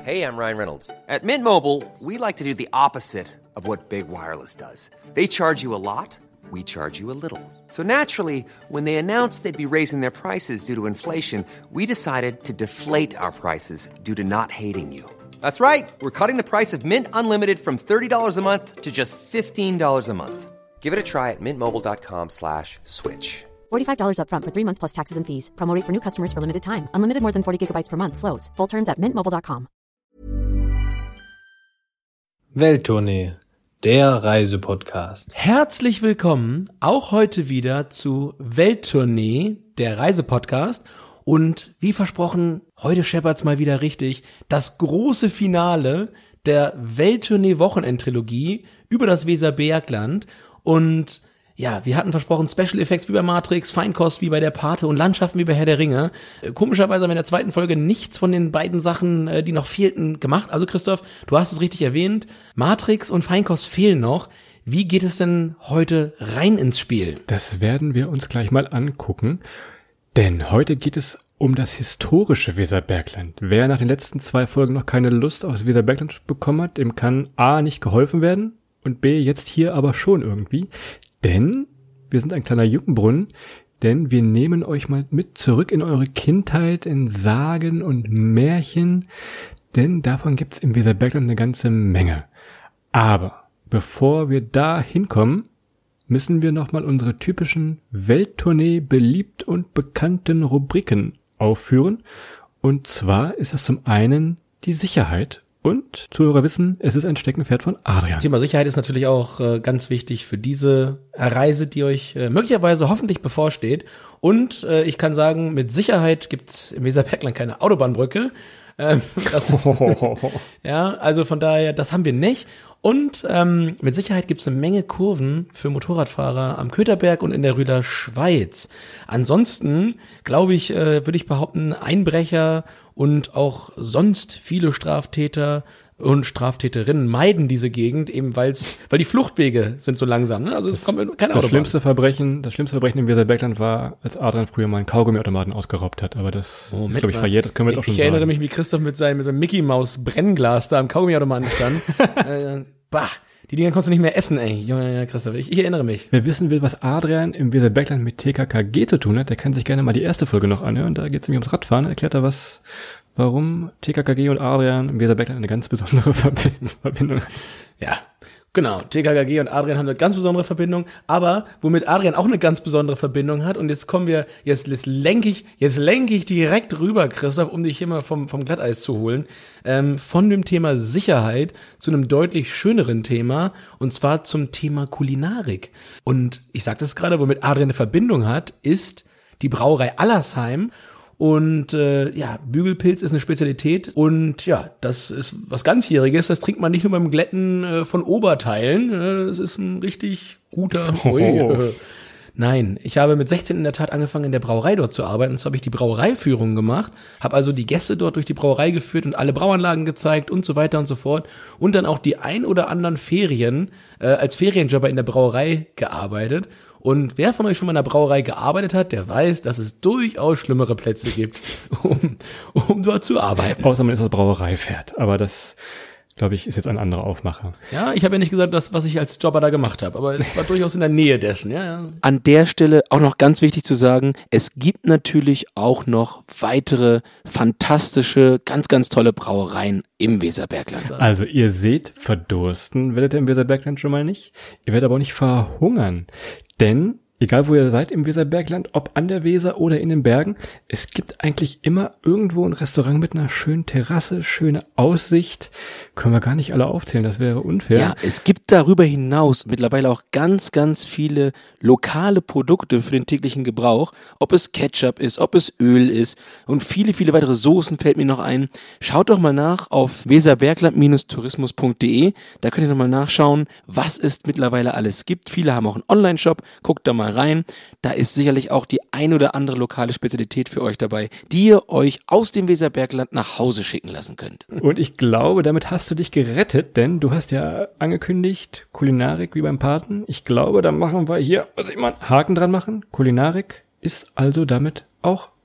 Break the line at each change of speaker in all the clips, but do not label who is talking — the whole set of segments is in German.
Hey, I'm Ryan Reynolds. At Mint Mobile, we like to do the opposite of what Big Wireless does. They charge you a lot, we charge you a little. So naturally, when they announced they'd be raising their prices due to inflation, we decided to deflate our prices due to not hating you. That's right. We're cutting the price of Mint Unlimited from $30 a month to just $15 a month. Give it a try at mintmobile.com/switch.
$45 up front for 3 months plus taxes and fees. Promo rate for new customers for limited time. Unlimited more than 40 gigabytes per month. Slows full terms at mintmobile.com.
Welttournee, der Reisepodcast.
Herzlich willkommen auch heute wieder zu Welttournee, der Reisepodcast. Und wie versprochen, heute scheppert's mal wieder richtig, das große Finale der Welttournee-Wochenendtrilogie über das Weserbergland. Und ja, wir hatten versprochen Special Effects wie bei Matrix, Feinkost wie bei der Pate und Landschaften wie bei Herr der Ringe. Komischerweise haben wir in der zweiten Folge nichts von den beiden Sachen, die noch fehlten, gemacht. Also Christoph, du hast es richtig erwähnt, Matrix und Feinkost fehlen noch. Wie geht es denn heute rein ins Spiel?
Das werden wir uns gleich mal angucken, denn heute geht es um das historische Weserbergland. Wer nach den letzten 2 Folgen noch keine Lust aufs Weserbergland bekommen hat, dem kann A, nicht geholfen werden und B, jetzt hier aber schon irgendwie. Denn wir sind ein kleiner Jugendbrunnen, denn wir nehmen euch mal mit zurück in eure Kindheit, in Sagen und Märchen, denn davon gibt's im Weserbergland eine ganze Menge. Aber bevor wir da hinkommen, müssen wir nochmal unsere typischen Welttournee beliebt und bekannten Rubriken aufführen. Und zwar ist das zum einen die Sicherheit. Und Zuhörer wissen, es ist ein Steckenpferd von Adrian.
Thema Sicherheit ist natürlich auch ganz wichtig für diese Reise, die euch möglicherweise hoffentlich bevorsteht. Und ich kann sagen, mit Sicherheit gibt's im Weserbergland keine Autobahnbrücke. Ja, also von daher, das haben wir nicht. Und mit Sicherheit gibt's eine Menge Kurven für Motorradfahrer am Kötherberg und in der Rüder Schweiz. Ansonsten, glaube ich, würde ich behaupten, Einbrecher und auch sonst viele Straftäter und Straftäterinnen meiden diese Gegend, eben weil die Fluchtwege sind so langsam. Ne? Also es kommt keine Autobahn.
Das schlimmste Verbrechen im Weserbergland war, als Adrian früher mal einen Kaugummiautomaten ausgeraubt hat. Aber das ist, glaube ich, verjährt. Das können wir jetzt auch schon sagen.
Ich erinnere mich, wie Christoph mit seinem Mickey-Maus-Brennglas da am Kaugummiautomaten stand. Die Dinger konntest du nicht mehr essen, ey. Ja, Christoph, ich erinnere mich.
Wer wissen will, was Adrian im Weserbergland mit TKKG zu tun hat, der kann sich gerne mal die erste Folge noch anhören. Da geht es nämlich ums Radfahren. Erklärt er warum TKKG und Adrian im Weserbergland eine ganz besondere Verbindung.
Ja, genau. TKKG und Adrian haben eine ganz besondere Verbindung, aber womit Adrian auch eine ganz besondere Verbindung hat, und jetzt lenke ich direkt rüber, Christoph, um dich hier mal vom Glatteis zu holen, von dem Thema Sicherheit zu einem deutlich schöneren Thema, und zwar zum Thema Kulinarik. Und ich sagte es gerade, womit Adrian eine Verbindung hat, ist die Brauerei Allersheim. Und Bügelpilz ist eine Spezialität, und ja, das ist was ganzjähriges. Das trinkt man nicht nur beim Glätten von Oberteilen. Das ist ein richtig guter. Nein, ich habe mit 16 in der Tat angefangen, in der Brauerei dort zu arbeiten. Und so habe ich die Brauereiführung gemacht, habe also die Gäste dort durch die Brauerei geführt und alle Brauanlagen gezeigt und so weiter und so fort. Und dann auch die ein oder anderen Ferien als Ferienjobber in der Brauerei gearbeitet. Und wer von euch schon mal in einer Brauerei gearbeitet hat, der weiß, dass es durchaus schlimmere Plätze gibt, um dort zu arbeiten.
Außer man ist das Brauereipferd. Aber das, glaube ich, ist jetzt ein anderer Aufmacher.
Ja, ich habe ja nicht gesagt, was ich als Jobber da gemacht habe, aber es war durchaus in der Nähe dessen. Ja.
An der Stelle auch noch ganz wichtig zu sagen, es gibt natürlich auch noch weitere fantastische, ganz, ganz tolle Brauereien im Weserbergland.
Also ihr seht, verdursten werdet ihr im Weserbergland schon mal nicht. Ihr werdet aber auch nicht verhungern. Denn, egal wo ihr seid im Weserbergland, ob an der Weser oder in den Bergen, es gibt eigentlich immer irgendwo ein Restaurant mit einer schönen Terrasse, schöne Aussicht. Können wir gar nicht alle aufzählen, das wäre unfair.
Ja, es gibt darüber hinaus mittlerweile auch ganz, ganz viele lokale Produkte für den täglichen Gebrauch. Ob es Ketchup ist, ob es Öl ist und viele, viele weitere Soßen fällt mir noch ein. Schaut doch mal nach auf weserbergland-tourismus.de. Da könnt ihr nochmal nachschauen, was es mittlerweile alles gibt. Viele haben auch einen Online-Shop. Guckt da mal rein. Da ist sicherlich auch die ein oder andere lokale Spezialität für euch dabei, die ihr euch aus dem Weserbergland nach Hause schicken lassen könnt.
Und ich glaube, damit hast du dich gerettet, denn du hast ja angekündigt, Kulinarik wie beim Paten. Ich glaube, da machen wir hier, einen Haken dran machen. Kulinarik ist also damit auch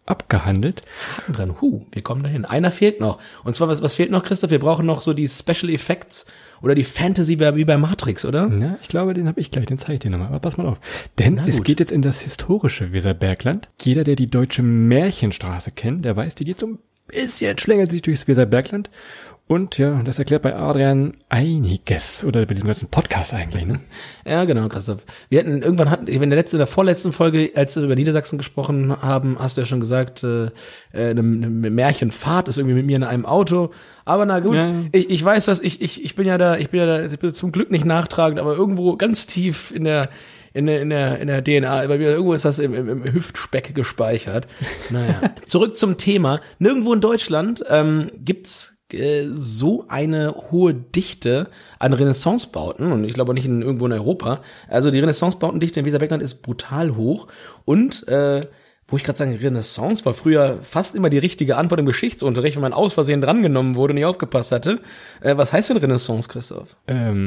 abgehandelt.
Haken dran. Wir kommen dahin. Einer fehlt noch. Und zwar, was fehlt noch, Christoph? Wir brauchen noch so die Special Effects oder die Fantasy wie bei Matrix, oder?
Ja, ich glaube, den habe ich gleich, den zeige ich dir nochmal. Aber pass mal auf. Denn es geht jetzt in das historische Weserbergland. Jeder, der die deutsche Märchenstraße kennt, der weiß, die geht so ein bisschen, schlängelt sich durchs Weserbergland. Und ja, das erklärt bei Adrian einiges. Oder bei diesem ganzen Podcast eigentlich, ne?
Ja, genau, Christoph. Wir hatten in der vorletzten Folge, als wir über Niedersachsen gesprochen haben, hast du ja schon gesagt, eine Märchenfahrt ist irgendwie mit mir in einem Auto. Aber na gut, ja. Ich weiß das, ich bin ja da zum Glück nicht nachtragend, aber irgendwo ganz tief in der DNA, bei mir irgendwo ist das im Hüftspeck gespeichert. Naja. Zurück zum Thema. Nirgendwo in Deutschland gibt's so eine hohe Dichte an Renaissancebauten und ich glaube auch nicht irgendwo in Europa. Also die Renaissancebautendichte in Weserbergland ist brutal hoch und wo ich gerade sage, Renaissance war früher fast immer die richtige Antwort im Geschichtsunterricht, wenn man aus Versehen drangenommen wurde und nicht aufgepasst hatte. Was heißt denn Renaissance, Christoph?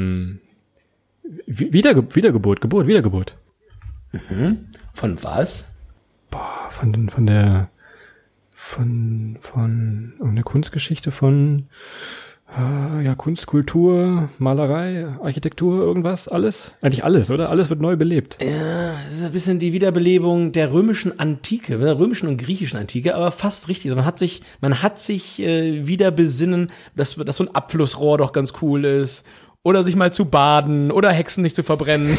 Wiedergeburt.
Mhm. Von was?
Von eine Kunstgeschichte von Kunst, Kultur, Malerei, Architektur, irgendwas, alles? Eigentlich alles, oder? Alles wird neu belebt.
Ja, das ist ein bisschen die Wiederbelebung der römischen Antike, der römischen und griechischen Antike, aber fast richtig. Man hat sich wieder besinnen, dass so ein Abflussrohr doch ganz cool ist. Oder sich mal zu baden oder Hexen nicht zu verbrennen.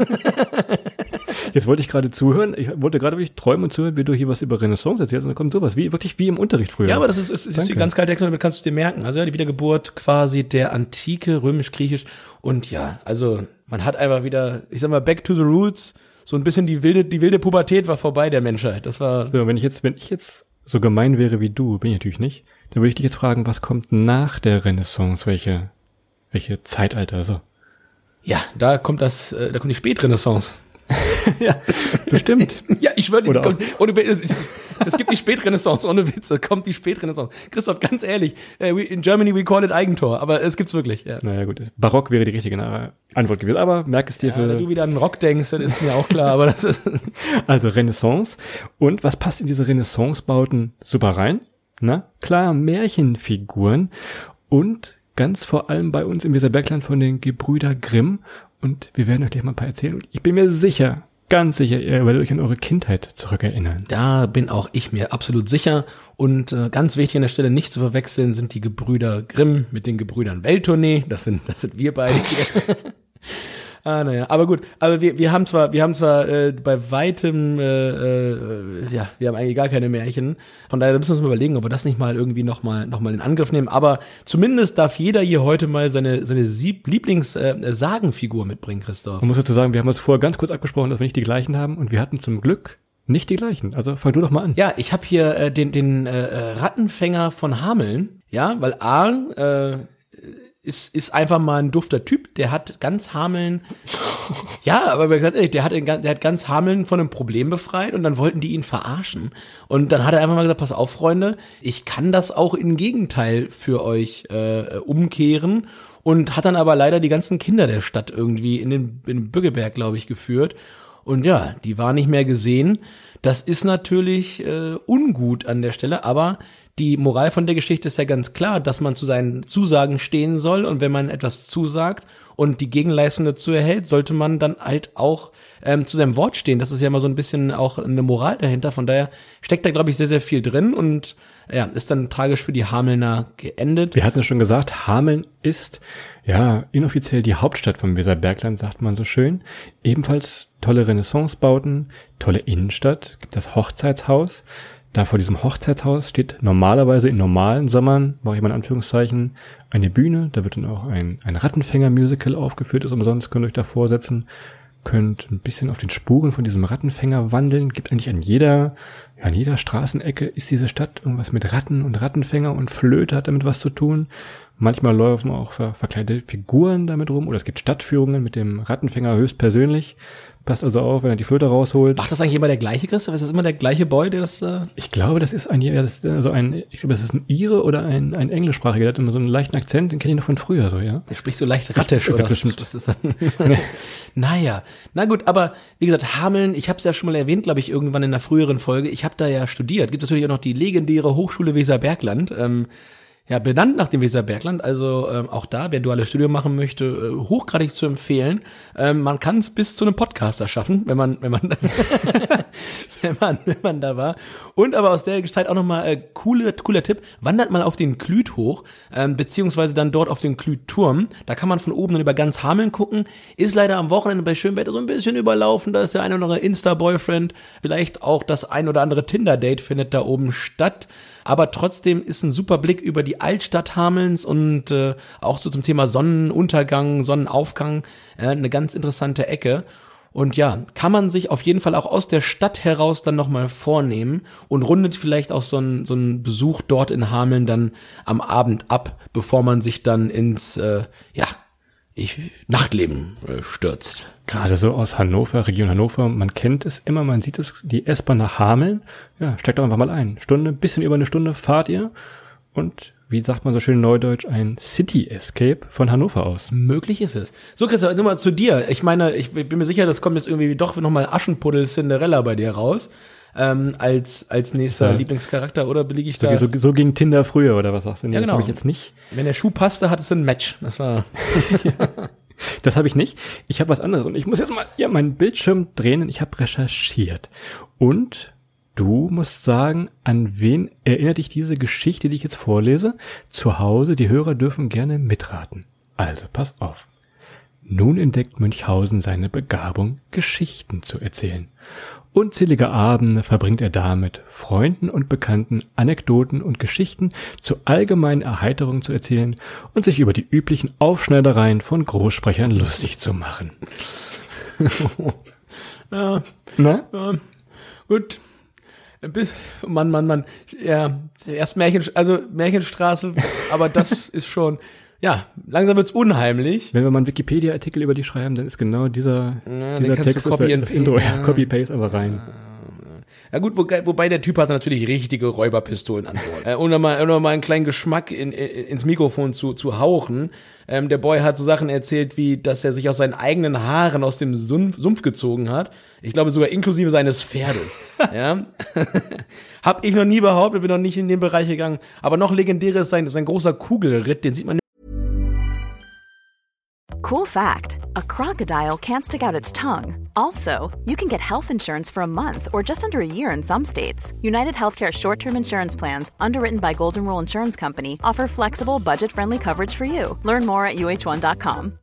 Jetzt wollte ich gerade zuhören. Ich wollte gerade wirklich träumen und zuhören, wie du hier was über Renaissance erzählst. Und dann kommt sowas, wirklich wie im Unterricht früher.
Ja, aber das ist die ganz kalte Erklärung, damit kannst du dir merken. Also ja, die Wiedergeburt quasi der Antike, römisch-griechisch. Und ja, also man hat einfach wieder, ich sag mal, back to the roots. So ein bisschen die wilde Pubertät war vorbei der Menschheit. Das war.
So, wenn ich jetzt so gemein wäre wie du, bin ich natürlich nicht, dann würde ich dich jetzt fragen, was kommt nach der Renaissance? Welche Zeitalter, so?
Ja, da kommt die Spätrenaissance.
Ja, bestimmt.
Ja, ich schwöre dir, es gibt die Spätrenaissance, ohne Witz, da kommt die Spätrenaissance. Christoph, ganz ehrlich, in Germany we call it Eigentor, aber es gibt's wirklich, ja.
Naja, gut, Barock wäre die richtige Antwort gewesen, aber merk es dir
Wenn du wieder an Rock denkst, dann ist mir auch klar, aber das ist...
Also Renaissance. Und was passt in diese Renaissance-Bauten super rein? Na, klar, Märchenfiguren und ganz vor allem bei uns im Weserbergland von den Gebrüder Grimm. Und wir werden euch gleich mal ein paar erzählen. Und ich bin mir sicher, ganz sicher, ihr werdet euch an eure Kindheit zurückerinnern.
Da bin auch ich mir absolut sicher. Und ganz wichtig an der Stelle nicht zu verwechseln sind die Gebrüder Grimm mit den Gebrüdern Welttournee. Das sind wir beide hier. Naja, aber gut, aber wir haben zwar bei weitem, wir haben eigentlich gar keine Märchen. Von daher müssen wir uns mal überlegen, ob wir das nicht mal irgendwie noch mal in Angriff nehmen. Aber zumindest darf jeder hier heute mal seine Lieblings-Sagenfigur mitbringen, Christoph.
Man muss dazu sagen, wir haben uns vorher ganz kurz abgesprochen, dass wir nicht die gleichen haben und wir hatten zum Glück nicht die gleichen. Also fang du doch mal an.
Ja, ich habe hier den Rattenfänger von Hameln, ja, weil ist einfach mal ein dufter Typ, der hat ganz Hameln, ja, aber ganz ehrlich, der hat ganz Hameln von einem Problem befreit und dann wollten die ihn verarschen. Und dann hat er einfach mal gesagt, pass auf, Freunde, ich kann das auch im Gegenteil für euch umkehren und hat dann aber leider die ganzen Kinder der Stadt irgendwie in den Bückeberg, glaube ich, geführt. Und ja, die war nicht mehr gesehen. Das ist natürlich ungut an der Stelle, aber die Moral von der Geschichte ist ja ganz klar, dass man zu seinen Zusagen stehen soll und wenn man etwas zusagt und die Gegenleistung dazu erhält, sollte man dann halt auch zu seinem Wort stehen. Das ist ja immer so ein bisschen auch eine Moral dahinter. Von daher steckt da, glaube ich, sehr, sehr viel drin und ja, ist dann tragisch für die Hamelner geendet.
Wir hatten es schon gesagt, Hameln ist ja inoffiziell die Hauptstadt vom Weserbergland, sagt man so schön. Ebenfalls tolle Renaissancebauten, tolle Innenstadt, gibt das Hochzeitshaus. Da vor diesem Hochzeitshaus steht normalerweise in normalen Sommern, mache ich mal in Anführungszeichen, eine Bühne. Da wird dann auch ein Rattenfänger-Musical aufgeführt, ist umsonst, könnt ihr euch davor setzen. Könnt ein bisschen auf den Spuren von diesem Rattenfänger wandeln. Gibt eigentlich an jeder Straßenecke ist diese Stadt irgendwas mit Ratten und Rattenfänger und Flöte hat damit was zu tun. Manchmal laufen auch verkleidete Figuren damit rum oder es gibt Stadtführungen mit dem Rattenfänger höchstpersönlich. Passt also auf, wenn er die Flöte rausholt.
Macht das eigentlich immer der gleiche, Christoph? Ist das immer der gleiche Boy, der das
Ich glaube, das ist ich glaube, es ist ein Ire oder ein Englischsprachiger, der hat immer so einen leichten Akzent, den kenne ich noch von früher so, ja.
Der spricht so leicht rattisch, oder? Das ist dann Naja, na gut, aber wie gesagt, Hameln, ich habe es ja schon mal erwähnt, glaube ich, irgendwann in einer früheren Folge, ich habe da ja studiert. Gibt natürlich auch noch die legendäre Hochschule Weserbergland, benannt nach dem Weserbergland, also auch da, wer duales Studium machen möchte, hochgradig zu empfehlen. Man kann es bis zu einem Podcaster schaffen, wenn man wenn man da war. Und aber aus der Zeit auch nochmal cooler Tipp, wandert mal auf den Klüt hoch, beziehungsweise dann dort auf den Klütturm. Da kann man von oben dann über ganz Hameln gucken. Ist leider am Wochenende bei schönem Wetter so ein bisschen überlaufen, da ist der ein oder andere Insta-Boyfriend, vielleicht auch das ein oder andere Tinder-Date findet da oben statt. Aber trotzdem ist ein super Blick über die Altstadt Hamelns und auch so zum Thema Sonnenuntergang, Sonnenaufgang, eine ganz interessante Ecke. Und ja, kann man sich auf jeden Fall auch aus der Stadt heraus dann nochmal vornehmen und rundet vielleicht auch so einen Besuch dort in Hameln dann am Abend ab, bevor man sich dann ins Nachtleben stürzt.
Gerade so aus Hannover, Region Hannover, man kennt es immer, man sieht es, die S-Bahn nach Hameln, ja, steigt doch einfach mal ein. Bisschen über eine Stunde fahrt ihr und, wie sagt man so schön neudeutsch, ein City-Escape von Hannover aus.
Möglich ist es. So, Christoph, nur mal zu dir. Ich meine, ich bin mir sicher, das kommt jetzt irgendwie doch nochmal Aschenputtel Cinderella bei dir raus. Als nächster Lieblingscharakter, oder belege ich da?
So ging Tinder früher, oder was sagst du? Nee,
ja, genau.
Das habe ich jetzt nicht.
Wenn der Schuh passte, hat es ein Match. Das war...
Das habe ich nicht. Ich habe was anderes und ich muss jetzt mal meinen Bildschirm drehen und ich habe recherchiert. Und du musst sagen, an wen erinnert dich diese Geschichte, die ich jetzt vorlese? Zu Hause, die Hörer dürfen gerne mitraten. Also, pass auf. Nun entdeckt Münchhausen seine Begabung, Geschichten zu erzählen. Unzählige Abende verbringt er damit, Freunden und Bekannten Anekdoten und Geschichten zur allgemeinen Erheiterung zu erzählen und sich über die üblichen Aufschneidereien von Großsprechern lustig zu machen.
Ja.
Na?
Ja. Gut. Mann. Ja, erst Märchenstraße, aber das ist schon... Ja, langsam wird's unheimlich.
Wenn wir mal einen Wikipedia-Artikel über die schreiben, dann ist genau dieser Text das Intro. Ja, Copy-Paste aber rein.
Ja gut, wobei der Typ hatte natürlich richtige Räuberpistolen an Bord. Um mal einen kleinen Geschmack ins Mikrofon zu hauchen. Der Boy hat so Sachen erzählt, wie, dass er sich aus seinen eigenen Haaren aus dem Sumpf gezogen hat. Ich glaube sogar inklusive seines Pferdes. Ja. Hab ich noch nie behauptet, bin noch nicht in den Bereich gegangen. Aber noch legendärer ist sein großer Kugelritt, den sieht man.
Cool fact, a crocodile can't stick out its tongue. Also, you can get health insurance for a month or just under a year in some states. United Healthcare short-term insurance plans, underwritten by Golden Rule Insurance Company, offer flexible, budget-friendly coverage for you. Learn more at uh1.com.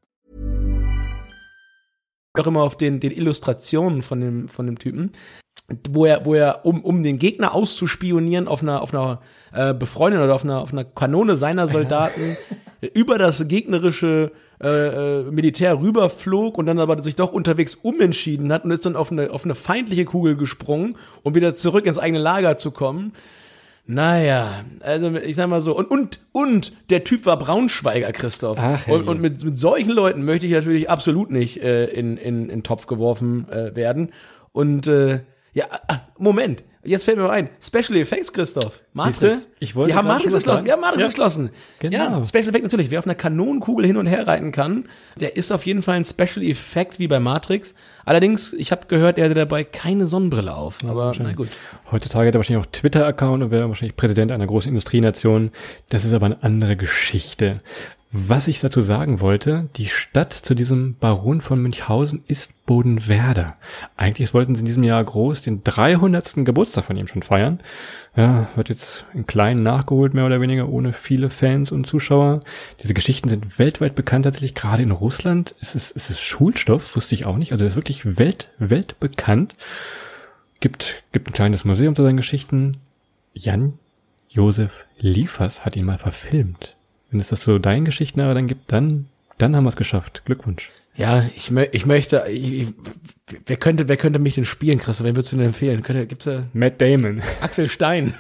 Auch immer auf den Illustrationen von dem Typen, wo er um den Gegner auszuspionieren auf einer Befreundeten oder auf einer Kanone seiner Soldaten über das gegnerische Militär rüberflog und dann aber sich doch unterwegs umentschieden hat und ist dann auf eine feindliche Kugel gesprungen, um wieder zurück ins eigene Lager zu kommen. Naja, also ich sag mal so, und der Typ war Braunschweiger, Christoph.
Ach,
und mit solchen Leuten möchte ich natürlich absolut nicht in den Topf geworfen werden. Und Moment, jetzt fällt mir mal ein, Special Effects, Christoph. Matrix.
Wir haben Matrix
geschlossen.
Genau.
Ja, Special Effect natürlich. Wer auf einer Kanonenkugel hin und her reiten kann, der ist auf jeden Fall ein Special Effect wie bei Matrix. Allerdings, ich habe gehört, er hatte dabei keine Sonnenbrille auf. Aber na gut.
Heutzutage hat er wahrscheinlich auch Twitter-Account und wäre wahrscheinlich Präsident einer großen Industrienation. Das ist aber eine andere Geschichte. Was ich dazu sagen wollte, die Stadt zu diesem Baron von Münchhausen ist Bodenwerder. Eigentlich wollten sie in diesem Jahr groß den 300. Geburtstag von ihm schon feiern. Ja, wird jetzt in kleinen nachgeholt, mehr oder weniger, ohne viele Fans und Zuschauer. Diese Geschichten sind weltweit bekannt, tatsächlich gerade in Russland. Es ist Schulstoff, wusste ich auch nicht. Also das ist wirklich weltbekannt. Gibt ein kleines Museum zu seinen Geschichten. Jan-Josef Liefers hat ihn mal verfilmt. Wenn es das so deinen Geschichten aber dann gibt, dann haben wir es geschafft. Glückwunsch.
Ja, ich möchte, wer könnte mich denn spielen, Christoph? Wen würdest du denn empfehlen? Gibt's da
Matt Damon.
Axel Stein.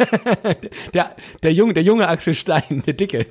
der junge Axel Stein, der Dicke.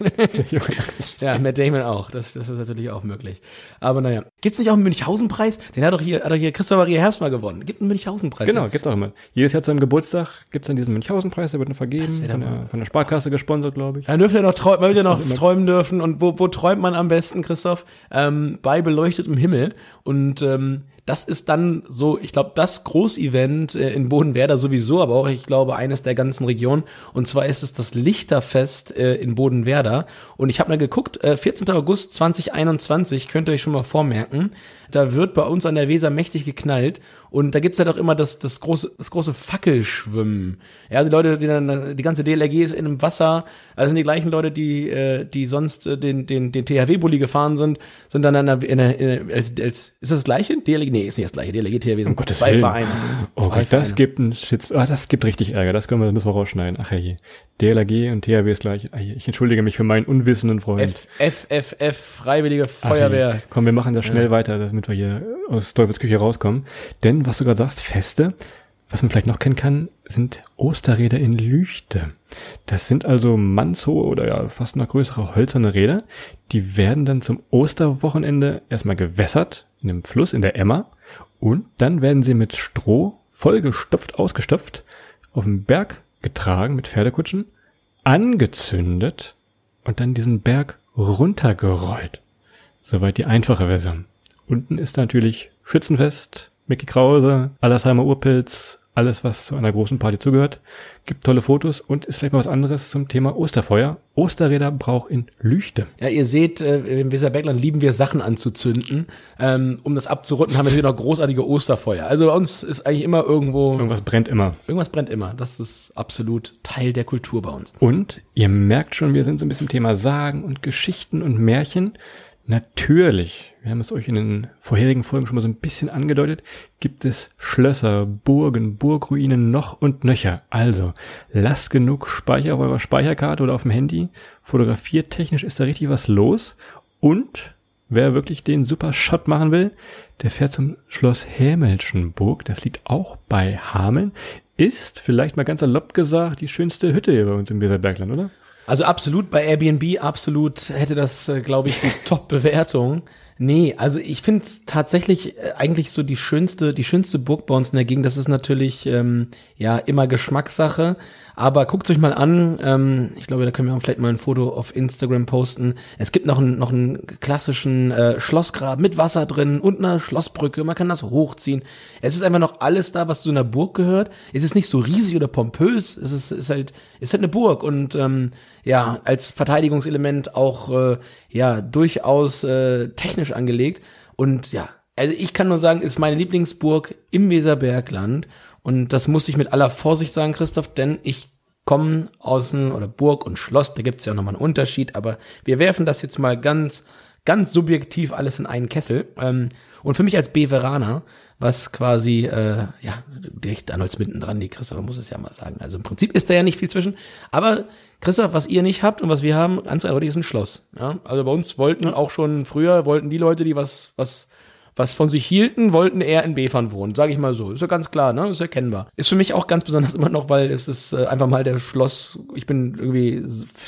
Ja, Matt Damon auch. Das ist natürlich auch möglich. Aber naja. Gibt's nicht auch einen Münchhausen-Preis? Den hat doch hier Christoph Maria Herbst mal gewonnen. Gibt einen Münchhausen-Preis.
Genau, gibt's auch immer. Jedes Jahr zu seinem Geburtstag gibt's dann diesen Münchhausen-Preis, der wird dann vergeben, von der Sparkasse gesponsert, glaube ich.
Dann dürfen wir noch träumen dürfen. Und wo träumt man am besten, Christoph? Bei beleuchtetem Himmel. Und das ist dann so, ich glaube, das Großevent in Bodenwerder sowieso, aber auch, ich glaube, eines der ganzen Region. Und zwar ist es das Lichterfest in Bodenwerder. Und ich habe mal geguckt, 14. August 2021, könnt ihr euch schon mal vormerken. Da wird bei uns an der Weser mächtig geknallt. Und da gibt's halt auch immer das große Fackelschwimmen. Ja, die Leute, die ganze DLRG ist in einem Wasser. Also sind die gleichen Leute, die sonst den THW-Bulli gefahren sind dann ist das gleiche? DLRG? Nee, ist nicht das gleiche. DLRG, THW sind zwei Vereine.
Oh Gott, das gibt einen Shit. Das gibt richtig Ärger. Das müssen wir rausschneiden. Ach je. DLRG und THW ist gleich. Ich entschuldige mich für meinen unwissenden Freund.
FFF, Freiwillige Feuerwehr.
Ach, komm, wir machen das schnell weiter, damit wir hier aus Teufelsküche rauskommen. Denn, was du gerade sagst, Feste, was man vielleicht noch kennen kann, sind Osterräder in Lüchte. Das sind also mannshohe oder ja fast noch größere hölzerne Räder. Die werden dann zum Osterwochenende erstmal gewässert in dem Fluss, in der Emmer. Und dann werden sie mit Stroh vollgestopft, ausgestopft, auf den Berg getragen mit Pferdekutschen, angezündet und dann diesen Berg runtergerollt. Soweit die einfache Version. Unten ist natürlich Schützenfest, Mickey Krause, Allersheimer Urpilz, alles, was zu einer großen Party zugehört. Gibt tolle Fotos und ist vielleicht mal was anderes zum Thema Osterfeuer. Osterräder Brauch in Lüchte.
Ja, ihr seht, im Weserbergland lieben wir Sachen anzuzünden. Um das abzurunden, haben wir hier noch großartige Osterfeuer. Also bei uns ist eigentlich immer
Irgendwas brennt immer.
Irgendwas brennt immer. Das ist absolut Teil der Kultur bei uns.
Und ihr merkt schon, wir sind so ein bisschen Thema Sagen und Geschichten und Märchen. Natürlich, wir haben es euch in den vorherigen Folgen schon mal so ein bisschen angedeutet, gibt es Schlösser, Burgen, Burgruinen noch und nöcher. Also, lasst genug Speicher auf eurer Speicherkarte oder auf dem Handy. Fotografiertechnisch ist da richtig was los. Und wer wirklich den super Shot machen will, der fährt zum Schloss Hämelschenburg. Das liegt auch bei Hameln. Ist, vielleicht mal ganz salopp gesagt, die schönste Hütte hier bei uns im Weserbergland, oder?
Also absolut, bei Airbnb absolut hätte das, glaube ich, die Top-Bewertung. Nee, also ich finde es tatsächlich eigentlich so die schönste Burg bei uns in der Gegend. Das ist natürlich immer Geschmackssache. Aber guckt euch mal an. Ich glaube, da können wir auch vielleicht mal ein Foto auf Instagram posten. Es gibt noch einen klassischen Schlossgraben mit Wasser drin und einer Schlossbrücke. Man kann das hochziehen. Es ist einfach noch alles da, was zu einer Burg gehört. Es ist nicht so riesig oder pompös. Es ist halt eine Burg und als Verteidigungselement auch durchaus technisch angelegt. Und ja, also ich kann nur sagen, ist meine Lieblingsburg im Weserbergland. Und das muss ich mit aller Vorsicht sagen, Christoph, denn ich komme Burg und Schloss, da gibt's ja nochmal einen Unterschied, aber wir werfen das jetzt mal ganz, ganz subjektiv alles in einen Kessel. Und für mich als Beveraner, was quasi, direkt an Holzminden dran liegt, Christoph, man muss es ja mal sagen. Also im Prinzip ist da ja nicht viel zwischen. Aber Christoph, was ihr nicht habt und was wir haben, ganz eindeutig ist ein Schloss. Ja? Also bei uns auch schon früher, die Leute, die was von sich hielten, wollten eher in Befern wohnen, sage ich mal so. Ist ja ganz klar, ne? Ist erkennbar. Ist für mich auch ganz besonders immer noch, weil es ist einfach mal der Schloss, ich bin irgendwie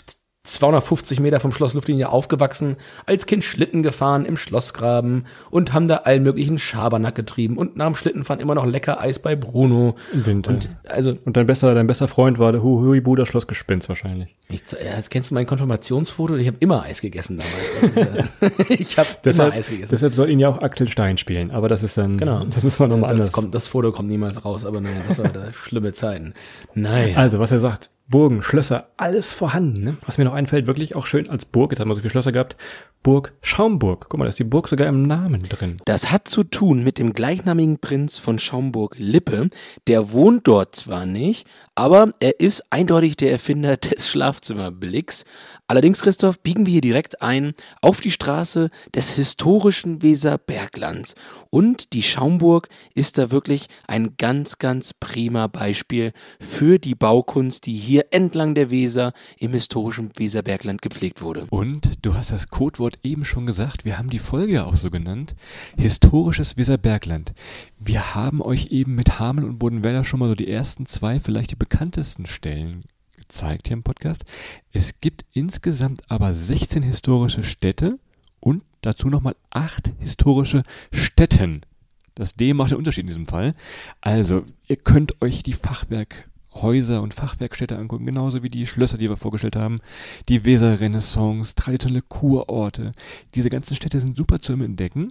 250 Meter vom Schloss Luftlinie aufgewachsen, als Kind Schlitten gefahren im Schlossgraben und haben da allen möglichen Schabernack getrieben und nach dem Schlittenfahren immer noch lecker Eis bei Bruno.
Im Winter.
Und
dein bester Freund war der Huibuder Schlossgespenst wahrscheinlich.
Kennst du mein Konfirmationsfoto? Ich habe immer Eis gegessen damals. Ich habe immer Eis gegessen.
Deshalb soll ihn ja auch Axel Stein spielen, aber das ist dann, das müssen wir nochmal anders.
Das Foto kommt niemals raus, aber naja, das war da schlimme Zeiten. Naja.
Also, was er sagt. Burgen, Schlösser, alles vorhanden. Ne? Was mir noch einfällt, wirklich auch schön als Burg, jetzt haben wir so viele Schlösser gehabt, Burg Schaumburg. Guck mal, da ist die Burg sogar im Namen drin.
Das hat zu tun mit dem gleichnamigen Prinz von Schaumburg-Lippe. Der wohnt dort zwar nicht, aber er ist eindeutig der Erfinder des Schlafzimmerblicks. Allerdings, Christoph, biegen wir hier direkt ein auf die Straße des historischen Weserberglands. Und die Schaumburg ist da wirklich ein ganz, ganz prima Beispiel für die Baukunst, die hier hier entlang der Weser im historischen Weserbergland gepflegt wurde.
Und du hast das Codewort eben schon gesagt, wir haben die Folge ja auch so genannt, historisches Weserbergland. Wir haben euch eben mit Hameln und Bodenwälder schon mal so die ersten 2, vielleicht die bekanntesten Stellen gezeigt hier im Podcast. Es gibt insgesamt aber 16 historische Städte und dazu nochmal 8 historische Stätten. Das D macht den Unterschied in diesem Fall. Also, ihr könnt euch die Fachwerkhäuser und Fachwerkstädte angucken, genauso wie die Schlösser, die wir vorgestellt haben, die Weserrenaissance, traditionelle Kurorte. Diese ganzen Städte sind super zu entdecken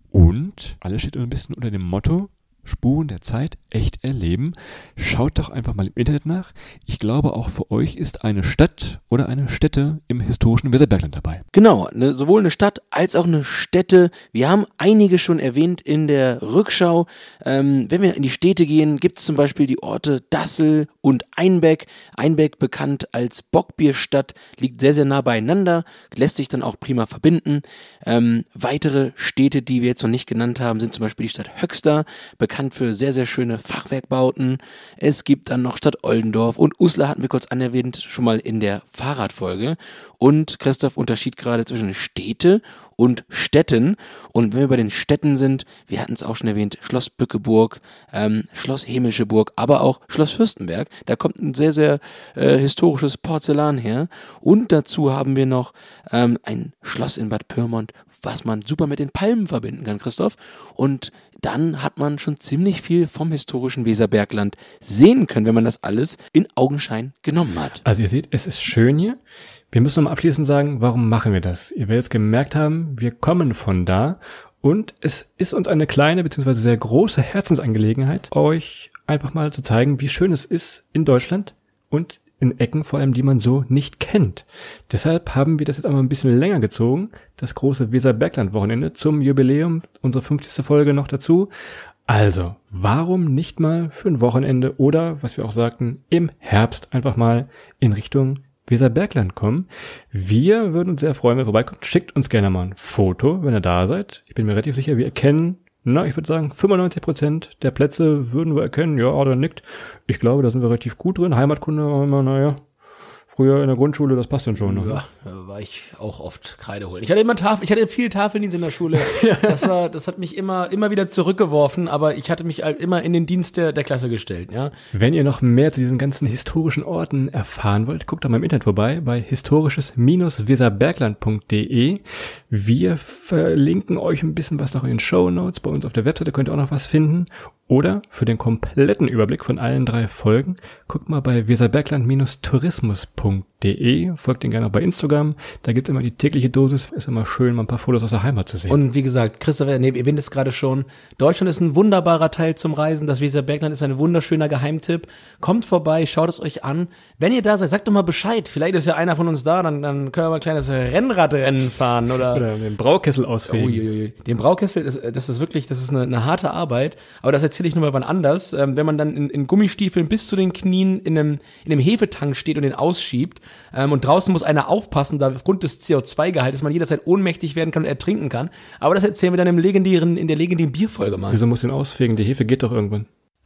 und alles steht ein bisschen unter dem Motto Spuren der Zeit echt erleben. Schaut doch einfach mal im Internet nach. Ich glaube, auch für euch ist eine Stadt oder eine Stätte im historischen Weserbergland dabei.
Genau, sowohl eine Stadt als auch eine Stätte. Wir haben einige schon erwähnt in der Rückschau. Wenn wir in die Städte gehen, gibt es zum Beispiel die Orte Dassel und Einbeck. Einbeck, bekannt als Bockbierstadt, liegt sehr, sehr nah beieinander, lässt sich dann auch prima verbinden. Weitere Städte, die wir jetzt noch nicht genannt haben, sind zum Beispiel die Stadt Höxter, bekannt für sehr, sehr schöne Fachwerkbauten. Es gibt dann noch Stadt Oldendorf und Uslar hatten wir kurz anerwähnt, schon mal in der Fahrradfolge. Und Christoph unterschied gerade zwischen Städte und Städten. Und wenn wir bei den Städten sind, wir hatten es auch schon erwähnt, Schloss Bückeburg, Schloss Hemischeburg, aber auch Schloss Fürstenberg. Da kommt ein sehr, sehr historisches Porzellan her. Und dazu haben wir noch ein Schloss in Bad Pyrmont, was man super mit den Palmen verbinden kann, Christoph. Und dann hat man schon ziemlich viel vom historischen Weserbergland sehen können, wenn man das alles in Augenschein genommen hat.
Also ihr seht, es ist schön hier. Wir müssen nochmal abschließend sagen, warum machen wir das? Ihr werdet jetzt gemerkt haben, wir kommen von da und es ist uns eine kleine bzw. sehr große Herzensangelegenheit, euch einfach mal zu zeigen, wie schön es ist in Deutschland und in Ecken vor allem, die man so nicht kennt. Deshalb haben wir das jetzt einmal ein bisschen länger gezogen, das große Weserbergland-Wochenende zum Jubiläum, unsere 50. Folge noch dazu. Also, warum nicht mal für ein Wochenende oder, was wir auch sagten, im Herbst einfach mal in Richtung Weserbergland kommen? Wir würden uns sehr freuen, wenn ihr vorbeikommt. Schickt uns gerne mal ein Foto, wenn ihr da seid. Ich bin mir relativ sicher, wir erkennen, ich würde sagen, 95% der Plätze würden wir erkennen. Ja, oder nickt. Ich glaube, da sind wir relativ gut drin. Heimatkunde, naja, früher in der Grundschule, das passt dann schon noch.
Ja, da war ich auch oft Kreide holen. Ich hatte viel Tafeldienst in der Schule. Das hat mich immer wieder zurückgeworfen, aber ich hatte mich immer in den Dienst der Klasse gestellt, ja.
Wenn ihr noch mehr zu diesen ganzen historischen Orten erfahren wollt, guckt doch mal im Internet vorbei bei historisches-weserbergland.de. Wir verlinken euch ein bisschen was noch in den Shownotes. Bei uns auf der Webseite könnt ihr auch noch was finden. Oder für den kompletten Überblick von allen 3 Folgen, guckt mal bei weserbergland-tourismus.de. Folgt den gerne auch bei Instagram. Da gibt's immer die tägliche Dosis. Ist immer schön, mal ein paar Fotos aus der Heimat zu sehen.
Und wie gesagt, Christoph, ihr erwähnt es gerade schon. Deutschland ist ein wunderbarer Teil zum Reisen. Das Weserbergland ist ein wunderschöner Geheimtipp. Kommt vorbei, schaut es euch an. Wenn ihr da seid, sagt doch mal Bescheid. Vielleicht ist ja einer von uns da, dann können wir mal ein kleines Rennradrennen fahren oder
den Braukessel ausfegen.
Uiuiui. Den Braukessel, das ist eine harte Arbeit. Aber das erzähle ich nur mal wann anders. Wenn man dann in Gummistiefeln bis zu den Knien in einem Hefetank steht und den ausschiebt und draußen muss einer aufpassen, da aufgrund des CO2-Gehaltes man jederzeit ohnmächtig werden kann und ertrinken kann. Aber das erzählen wir dann in der legendären Bierfolge mal.
Wieso muss den ausfegen? Die Hefe geht doch irgendwann.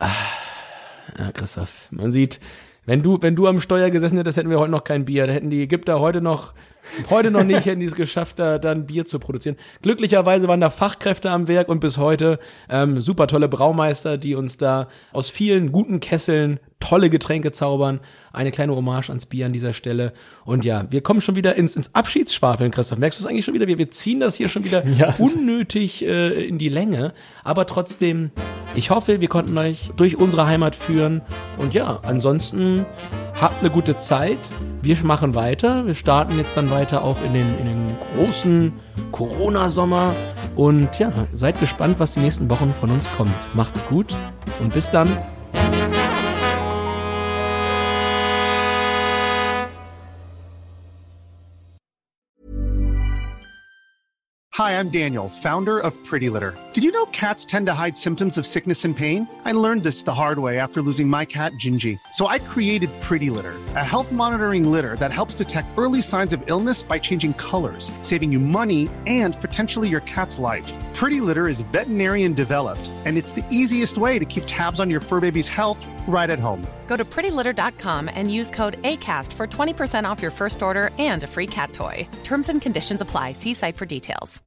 Ja, Christoph, man sieht, wenn du am Steuer gesessen hättest, hätten wir heute noch kein Bier. Da hätten die Ägypter heute noch nicht, hätten die es geschafft, da ein Bier zu produzieren. Glücklicherweise waren da Fachkräfte am Werk und bis heute super tolle Braumeister, die uns da aus vielen guten Kesseln tolle Getränke zaubern. Eine kleine Hommage ans Bier an dieser Stelle. Und ja, wir kommen schon wieder ins Abschiedsschwafeln, Christoph. Merkst du es eigentlich schon wieder? Wir ziehen das hier schon wieder unnötig in die Länge. Aber trotzdem, ich hoffe, wir konnten euch durch unsere Heimat führen. Und ja, ansonsten habt eine gute Zeit. Wir machen weiter. Wir starten jetzt dann weiter auch in den großen Corona-Sommer. Und ja, seid gespannt, was die nächsten Wochen von uns kommt. Macht's gut und bis dann.
Hi, I'm Daniel, founder of Pretty Litter. Did you know cats tend to hide symptoms of sickness and pain? I learned this the hard way after losing my cat, Gingy. So I created Pretty Litter, a health monitoring litter that helps detect early signs of illness by changing colors, saving you money and potentially your cat's life. Pretty Litter is veterinarian developed, and it's the easiest way to keep tabs on your fur baby's health right at home.
Go to prettylitter.com and use code ACAST for 20% off your first order and a free cat toy. Terms and conditions apply. See site for details.